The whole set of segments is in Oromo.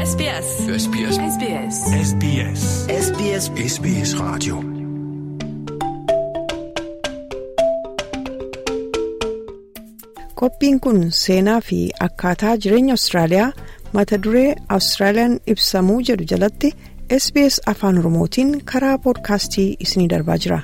SBS. SBS. SBS. SBS. SBS. SBS Radio. Qophiin kun seenaa fi akkaataa jireenya Austraaliyaa mata duree Austraaliyaan ibsamuu jedhu jalatti SBS Afaan Oromootiin karaa poodkaastii isinii darbaa jira.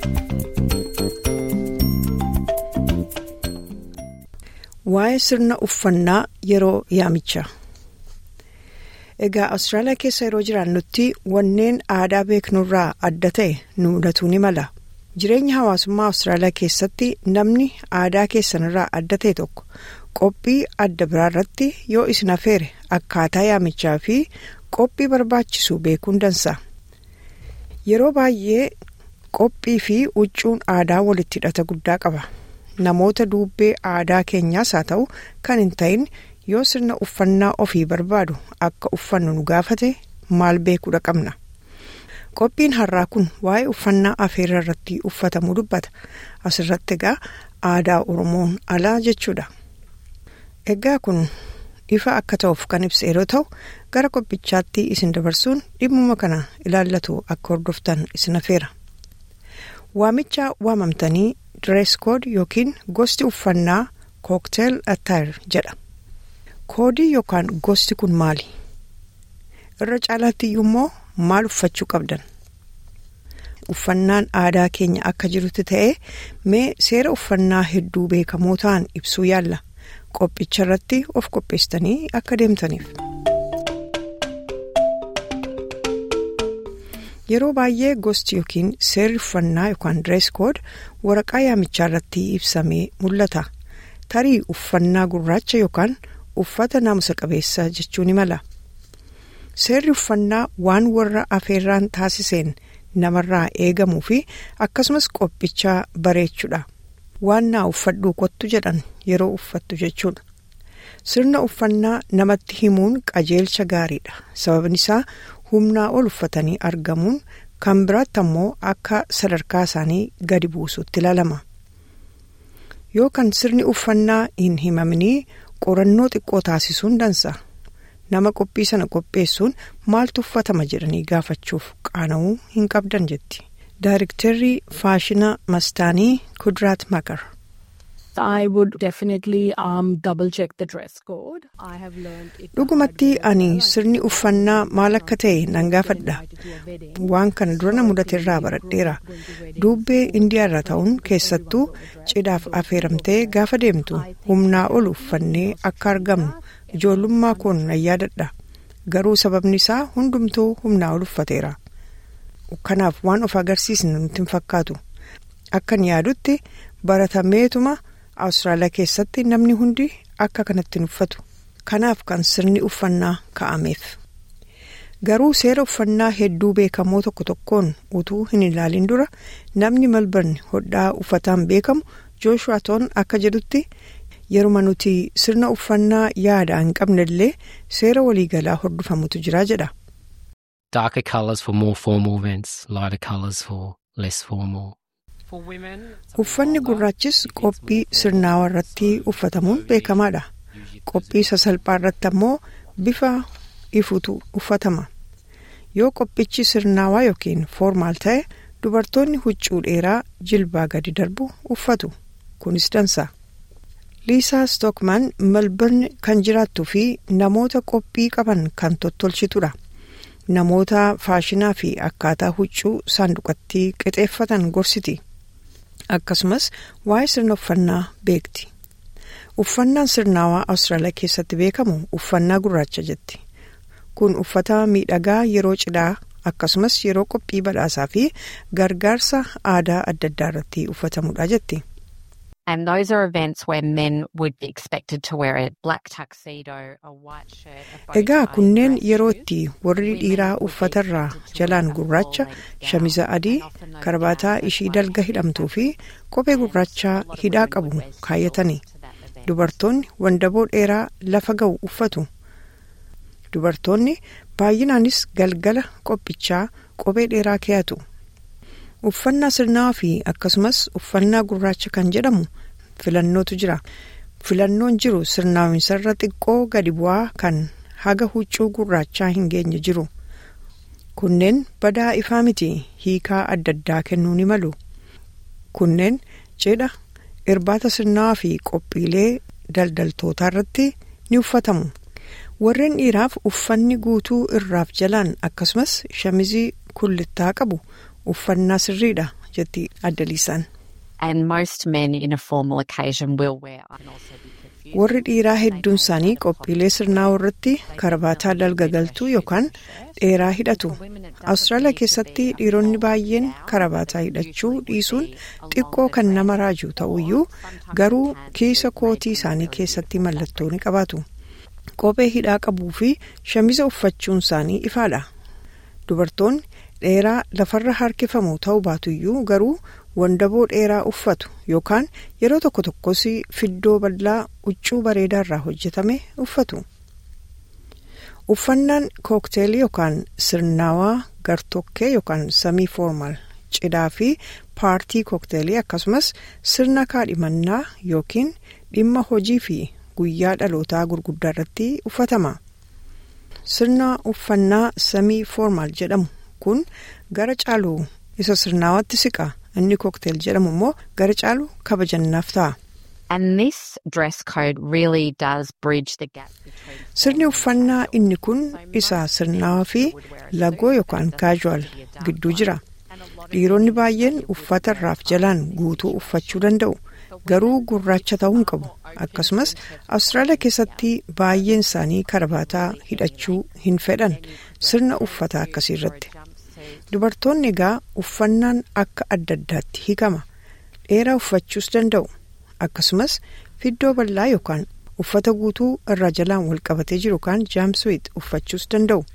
Waa'ee sirna uffannaa yeroo yaamichaa. Egaa Austraaliyaa keessa yeroo jiraannutti wanneen aadaa beeknurraa adda ta'e nu mudatu ni mala. Jireenya hawaasummaa Austraaliyaa keessatti namni aadaa keessanirraa adda ta'e tokko qophii adda biraa irratti yoo isin affeere akkaataa yaamichaa fi qophii barbaachisu beekuun dansa. Yeroo baay'ee qophii fi huccuun aadaa walitti hidhata guddaa qaba. Namoota duubbee aadaa keenyaas haa ta'u kan hin ta'in yoo sirna uffannaa ofii barbaadu akka uffannu nu gaafate maal beekuudha qabna. Qophiin har'aa kun waa'ee uffannaa affeerraa irratti uffatamuu dubbata. Asirratti egaa aadaa Oromoon alaa jechuudha. Egaa kun ifa akka ta'uuf kan ibsa yeroo ta'u gara qophichaatti isin dabarsuun dhimmuma kana ilaallatu akka hordoftan isin affeera. Waamicha waamamtanii dress code yookiin gosti uffannaa cocktail attire jedha. Koodii yookaan gosti kun maali? Irra caalaatti immoo maal uffachuu qabdan? Uffannaan aadaa keenya akka jirutti ta'ee mee seera uffannaa hedduu beekamoo ta'an ibsuu yaalla. Qophicha irratti of qopheessanii akka deemtaniif. Yeroo baay'ee gosti yookiin seerri uffannaa yookaan dress code waraqaa yaamichaa irratti ibsamee mul'ata. Tarii uffannaa gurraacha yookaan uffata naamusa qabeessa jechuun ni mala. Seerri uffannaa waan warra affeerraan taasiseen namarraa eegamuu fi akkasumas qophichaa bareechuudha. Waan naa uffadhuu kottu jedhan yeroo uffattu jechuudha. Sirna uffannaa namatti himuun qajeelcha gaariidha. Sababni isaa humnaa ol uffatanii argamuun kan biraatti ammoo akka sadarkaa isaanii gadi buusutti ilaalama. Yoo kan sirni uffannaa hin himaminii qorannoo xiqqoo taasisuun dansa. Nama qophii sana qopheessuun maaltu uffatama jedhanii gaafachuuf qaana'uu hin qabdan jetti. Daayirektarri faashina Mastaanii Kudrat Makar. I would definitely double check the dress code. I have learned it. Dhugumatti ani sirni uffannaa maal akka ta'e nan gaafadha. Waan kana dura na mudate irraa baradheera. Duubbee Indiyaa irraa ta'uun keessattuu cidhaaf affeeramtee gaafa deemtu humnaa ol uffannee akka argamnu ijoollummaa koon nan yaadadha. Garuu sababni isaa hundumtuu humnaa ol uffateera. Kanaaf waan of agarsiisne nutti hin fakkaatu. Akkan yaadutti baratameetuma Austraaliyaa keessatti namni hundi akka kanatti hin uffatu. Kanaaf kan sirni uffannaa kaa'ameef. Garuu seera uffannaa hedduu beekamoo tokko tokkoon utuu hin ilaalin dura namni Melbourne hodhaa uffataan beekamu Joshua Ton akka jedhutti yeruma nuti sirna uffannaa yaada hin qabnellee seera waliigalaa hordofamutu jira jedha. Darker colours for more formal events, lighter colours for less formal. Uffanni gurraachis qophii sirnaawaa irratti uffatamuun beekamaadha. Qophii sasalphaa irratti ammoo bifa ifutu uffatama. Yoo qophichi sirnaawaa yookiin formaal ta'e dubartoonni huccuu dheeraa jilbaa gadi darbu uffatu. Kunis dansa. Liisaa Stockman Melbourne kan jiraattuu fi namoota qophii qaban kan tottolchitudha. Namoota faashinaa fi akkaataa huccuu saanduqatti qixeeffatan gorsiti. Akkasumas waa'ee sirna uffannaa beekti. Uffannaan sirnaawaa Austraaliyaa keessatti beekamu uffannaa gurraacha jetti. Kun uffata miidhagaa yeroo cidhaa akkasumas yeroo qophii badhaasaa fi gargaarsa aadaa adda addaa irratti uffatamudha jetti. And those are events where men would be expected to wear a black tuxedo, a white shirt, Egaa kunneen yeroo itti warri dhiiraa uffatarraa jalaan gurraacha, shamiza adii, karbaataa ishii dalga hidhamtuu fi kophee gurraachaa hidhaa qabu kaayyatani. Dubartoonni wandaboo dheeraa lafa ga'u uffatu. Dubartoonni baay'inaanis galgala qophichaa kophee dheeraa keeyatu. Uffannaa sirnaa fi akkasumas uffannaa gurraacha kan jedhamu filannootu jira. Filannoon jiru sirnaawinsa irra xiqqoo gadi bu'aa kan haga huccuu gurraachaa hin geenye jiru. Kunneen badaa ifaa miti hiikaa adda addaa kennuu ni malu. Kunneen cidha, irbaata sirnaa fi qophiilee daldaltootaa irratti ni uffatamu. Warreen dhiiraaf uffanni guutuu irraaf jalaan akkasumas shamizii kullittaa qabu uffannaa sirriidha jetti Addaliisaan. And most men in a formal occasion will wear and also be confused. Warri dhiiraa hedduun isaanii qophiilee sirnaa irratti karabaataa dalgagaltuu yookaan dheeraa hidhatu. Awustiraaliyaa keessatti dhiironni baay'een karabaataa hidhachuu dhiisuun xiqqoo kan nama raaju ta'uyyuu garuu kiisa kootii isaanii keessatti mallattoo ni qabaatu. Kophee hidhaa qabuu fi shamiza uffachuun isaanii ifaadha. Dubartoonni dheeraa lafarra harkifamu ta'uu baatuyyuu garuu wandaboo dheeraa uffatu yookaan yeroo tokko tokkos fiddoo bal'aa huccuu bareedaa irraa hojjetame uffatu. Uffannaan kookteelii yookaan sirnaawaa gartokkee yookaan samii foormaal cidhaa fi paartii kookteelii akkasumas sirna kaadhimannaa yookiin dhimma hojii fi guyyaa dhalootaa gurguddaa irratti uffatama. Sirna uffannaa samii foormaal jedhamu kun gara caaluu isa sirnaawaatti siqa. Inni kooktel jedhamu immoo gara caalu kabajannaaf ta'a. And this dress code really does bridge the gap between. Sirni uffannaa inni kun isa sirnaawaa fi lagoo yookaan casual gidduu jira. Dhiironni baay'een uffata irraaf jalaan guutuu uffachuu danda'u. Garuu gurraacha ta'uu hin qabu. Akkasumas Awustiraaliyaa keessatti baay'een isaanii karabaataa hidhachuu hin fedhan sirna uffataa akkasii irratti. Dubartoonni egaa uffannaan akka adda addaatti hiikama. Dheeraa uffachuus danda'u. Akkasumas fiddoo bal'aa yookaan uffata guutuu irraa jalaan wal qabatee jiru kan jaamswiit uffachuus danda'u.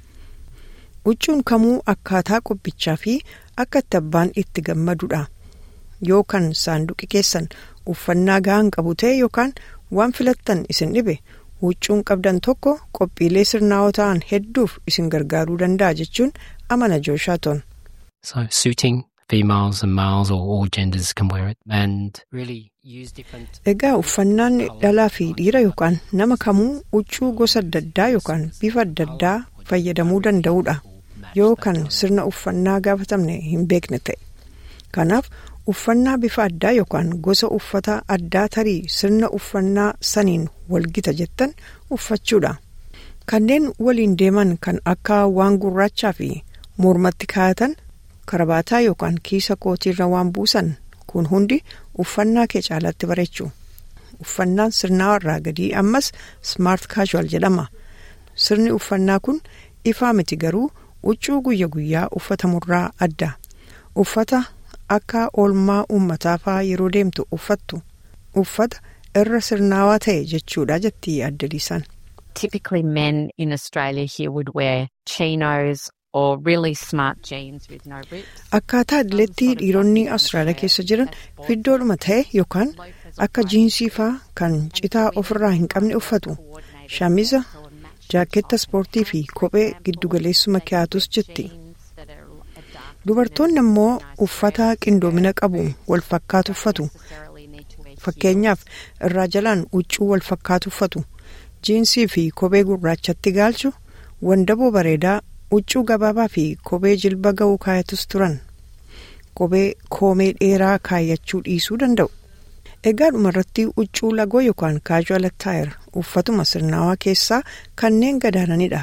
Huccuun kamuu akkaataa qophichaa fi akka itti abbaan itti gammadudha. Yookaan saanduqi keessan uffannaa gahaan qabu ta'e yookaan waan filattan isin dhibe huccuun qabdan tokko qophiilee sirnaawoo ta'an hedduuf isin gargaaruu danda'a jechuun amana Jooshaatoon. So suiting females and males or all genders can wear it and really use different. Egaa uffannaan dhalaa fi dhiira yookaan nama kamuu huccuu gosa adda addaa yookaan bifa adda addaa fayyadamuu danda'udha. Yoo kan sirna uffannaa gaafatamne hin beekne ta'e. Kanaaf uffannaa bifa addaa yookaan gosa uffata addaa tarii sirna uffannaa saniin walgita jettan uffachuudha. Kanneen waliin deeman kan akka waan gurraachaa fi mormatti kaa'atan karabaataa yookaan kiisa kootiirra waan buusan kun hundi uffannaa kee caalatti bareechu. Uffannaan sirnaa irraa gadii ammas smart casual jedhama. Sirni uffannaa kun ifaa miti garuu huccuu guyya guyyaa uffatamurraa adda. Uffata akka oolmaa uummataa fa'aa yeroo deemtu uffattu. Uffata irra sirnaawaa ta'e jechuudha jetti Addaliisaan. Typically men in Australia here would wear chinos or really smart jeans with no rips. Akkaataa idileetti dhiironni Awustiraaliyaa keessa jiran fiddoodhuma ta'e yookaan akka jiinsii fa'aa kan citaa ofirraa hin qabne uffatu. Shamiza, jaaketta ispoortii fi kophee giddugaleessuma kaa'atus jetti. Dubartoonni immoo uffata qindoomina qabu wal fakkaatu uffatu. Fakkeenyaaf irraa jalaan huccuu wal fakkaatu uffatu. Jiinsii fi kophee gurraachatti galchu, wandaboo bareedaa, huccuu gabaabaa fi kophee jilba ga'uu kaayatus turan. Kophee koomee dheeraa kaayachuu dhiisuu danda'u. Egaa dhumarratti huccuu lagoo yookaan casual attire uffatuma sirnaawaa keessaa kanneen gadaananidha.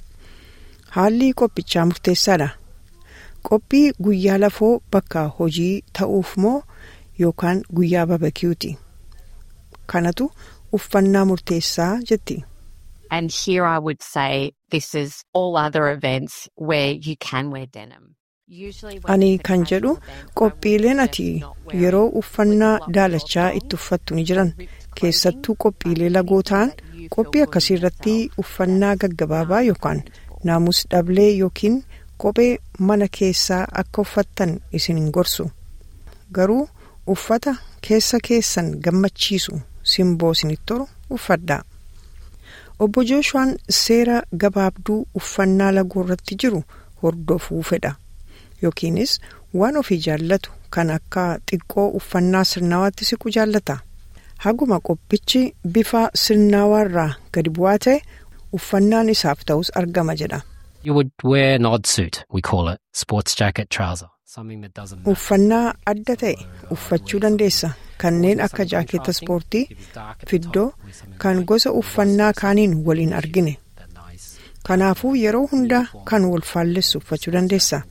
Haalli qophichaa murteessaadha. Qophii guyyaa lafoo bakka hojii ta'uuf moo yookaan guyyaa barbeekiyuuti. Kanatu uffannaa murteessaa jetti. And here I would say this is all other events where you can wear denim. Ani kan jedhu qophiileen ati yeroo uffannaa daalachaa itti uffattu ni jiran. Keessattuu qophiilee lagoo ta'an qophii akkasii irratti uffannaa gaggabaabaa yookaan naamus dhablee yookiin kophee mana keessaa akka uffattan isin hin gorsu. Garuu uffata keessa keessan gammachiisu simboo isinitti tolu uffadhaa. Obbo Jooshuwaan seera gabaabduu uffannaa lagoo irratti jiru hordofuu fedha. Yookiinis waan ofii jaallatu kan akka xiqqoo uffannaa sirnaawaatti siqu jaallata. Haguma qophichi bifa sirnaawaarraa gadi bu'aa ta'e uffannaan isaaf ta'us argama jedha. You would wear an odd suit, we call it, sports jacket, trouser, something that doesn't match. Uffannaa adda ta'e uffachuu dandeessa. Kanneen akka jaaketa ispoortii, fiddoo, kan gosa uffannaa kaaniin waliin argine. Kanaafuu yeroo hundaa kan wal faallessu uffachuu dandeessa.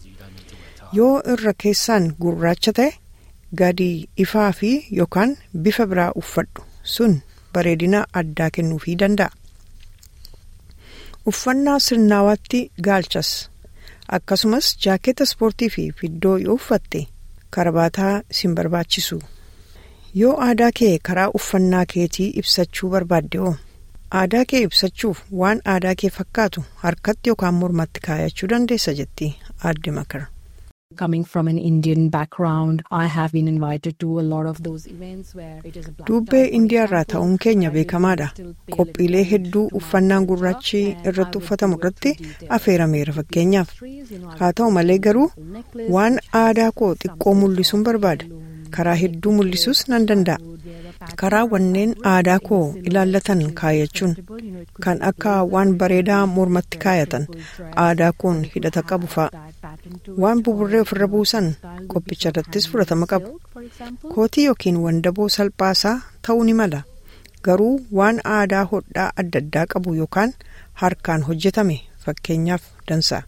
Yoo irra keessaan gurraacha ta'e gadi ifaa fi yookaan bifa biraa uffadhu sun bareedina addaa kennuufii danda'a. Uffannaa sirnaawaatti gaalchas akkasumas jaaketa ispoortii fi fiddoo yoo uffatte karabaataa sin barbaachisu. Yoo aadaa kee karaa uffannaa keetii ibsachuu barbaadde aadaa kee ibsachuuf waan aadaa kee fakkaatu harkatti yookaan mormatti kaayachuu dandeessa jetti Aadde Makar. Coming from an Indian background, I have been invited to a lot of those events where it is a black Dubbee Indiyaarraa ta'uun keenya beekamaadha. Qophiilee hedduu uffannaan gurraachi irratti uffatamu irratti affeerameera fakkeenyaaf. Haa ta'u malee garuu waan aadaa koo xiqqoo mul'isuun barbaada. Karaa hedduu mul'isuus nan danda'a. Karaa wanneen aadaa koo ilaallatan kaayachuun kan akka waan bareedaa mormatti kaayatan aadaa koon hidhata qabu fa'a. Waan buburree ofirra buusan qophicha irrattis fudhatama qabu. Kootii yookiin wandaboo salphaasaa ta'uu ni mala. Garuu waan aadaa hodhaa adda addaa qabu yookaan harkaan hojjetame fakkeenyaaf dansa.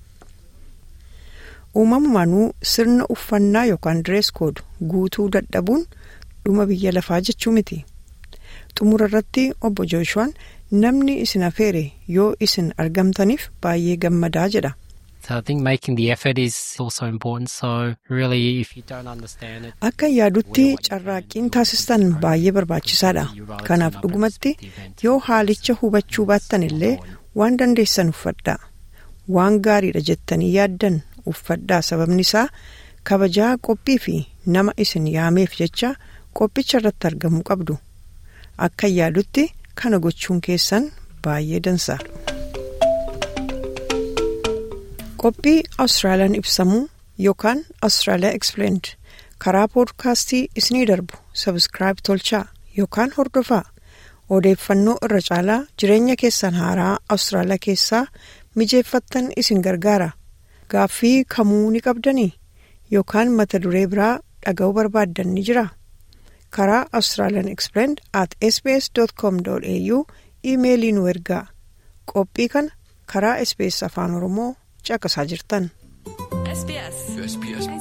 Uumamumaanuu sirna uffannaa yookaan dress code guutuu dadhabuun dhuma biyya lafaa jechuu miti. Xumura irratti obbo Jooshuwaan namni isin affeere yoo isin argamtaniif baay'ee gammadaa jedha. So I think making the effort is also important. So really, if you don't understand it, akka yaadutti carraaqqiin taasistan baay'ee barbaachisaadha. Kanaaf dhugumatti yoo haalicha hubachuu baattan illee waan dandeessan uffadhaa. Waan gaariidha jettanii yaaddan uffadhaa. Sababni isaa kabajaa qophii fi nama isin yaameef jecha qophicha irratti argamuu qabdu. Akka yaadutti kana gochuun keessan baay'ee dansa. Qophii Australian ibsamuu yookaan Australia Explained karaa poodkaastii isinii darbu subscribe tolchaa yookaan hordofaa. Odeeffannoo irra caalaa jireenya keessan haaraa Australia keessaa mijeeffattan isin gargaara. Gaaffii kamuu ni qabdanii yookaan mata duree biraa dhaga'uu barbaaddan ni jira. Karaa Australian Explained @sbs.com.au iimeelii nu ergaa. Qophii kana karaa SBS Afaan Oromoo caqasaa jirtan. SBS.